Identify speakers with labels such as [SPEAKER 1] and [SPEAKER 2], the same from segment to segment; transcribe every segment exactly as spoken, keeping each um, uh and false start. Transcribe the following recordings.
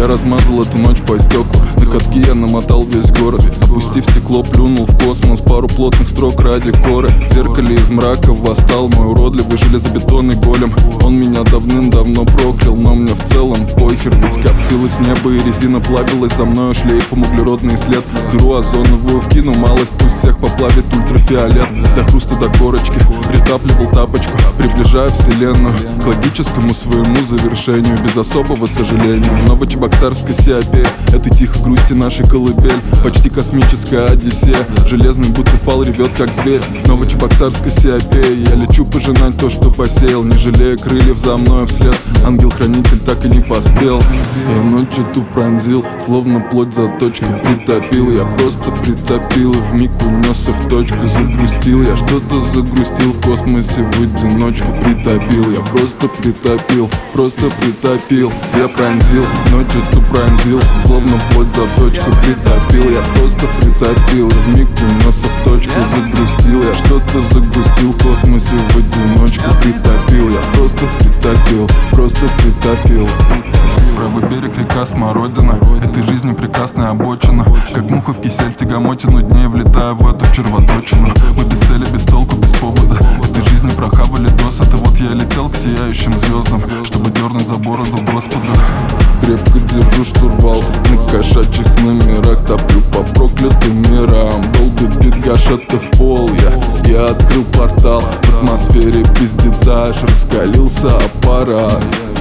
[SPEAKER 1] Я размазал эту ночь по стеклу. На катке я намотал весь город. Опустив стекло, плюнул в космос. Пару плотных строк ради коры. В зеркале из мрака восстал мой уродливый железобетонный голем. Он меня давным-давно проклял, но мне в целом похер. Ведь коптилось небо и резина плавилась за мною шлейфом углеродный след. Дыру озоновую вкину, малость пусть всех поплавит ультрафиолет. До хруста, до корочки притапливал тапочку, приближая вселенную к логическому своему завершению, без особого сожаления. Новочебоксарская Сиапея — это тихо грусти нашей колыбель. Почти космическая Одиссея, железный буцефал ревет как зверь. Новочебоксарская Сиапея, я лечу пожинать то, что посеял, не жалея крыльев за мною вслед. Ангел-хранитель так и не поспел. Я ночь эту пронзил, словно плоть заточкой притопил. Я просто притопил и вмиг унесся в точку. Загрустил, я что-то загрустил в космосе в одиночку. Притопил, я просто притопил, просто притопил. Я пронзил, ночь эту пронзил, словно плоть заточку притопил. Я просто притопил и вмиг унесся в точку. Загрустил, я что-то загрустил в космосе в одиночку. Притопил, я просто притопил, просто притопил. Правый берег, река Смородина, этой жизни прекрасная обочина. Как муха в кисель, тягомотину дней, влетая в эту червоточину. Мы без цели, без толку, без повода, этой жизни прохавали досыта. Вот я летел к сияющим звездам, чтобы дернуть за бороду Господа. Крепко держу штурвал, на кошачьих номерах топлю по проклятым мирам. Долго бит гашетка в пол, я, я открыл портал. В атмосфере пиздеца аж раскалился аппарат.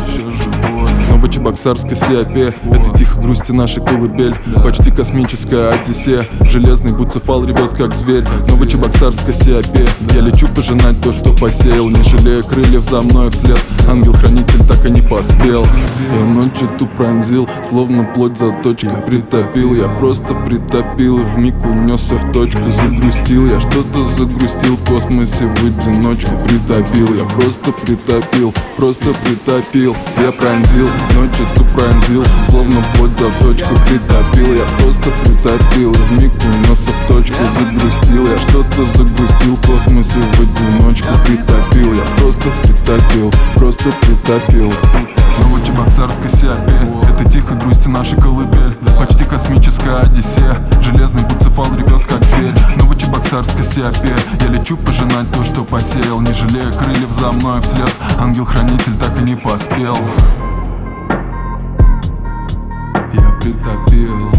[SPEAKER 1] Новочебоксарская Сиапея — это тихо грусти нашей колыбель. Почти космическая Одиссея, железный буцефал ревет как зверь. Новочебоксарская Сиапея, я лечу пожинать то, что посеял, не жалея крыльев за мной вслед. Ангел-хранитель так и не поспел. Я ночь эту пронзил, словно плоть заточкой притопил. Я просто притопил и вмиг унесся в точку. Загрустил, я что-то загрустил в космосе в одиночку. Притопил, я просто притопил, просто притопил. Я пронзил, ночь эту пронзил, словно плоть заточку притопил. Я просто притопил и вмиг унесся в точку. Загрустил, я что-то загрустил в космосе в одиночку. Притопил, я просто притопил, просто притопил. Новочебоксарская Сиапея — это тихо грусти нашей колыбель. Почти космическая Одиссея, железный буцефал ревет как зверь. Новочебоксарская Сиапея, я лечу пожинать то, что посеял, не жалея крыльев за мной вслед. Ангел-хранитель так и не поспел. Я притопил.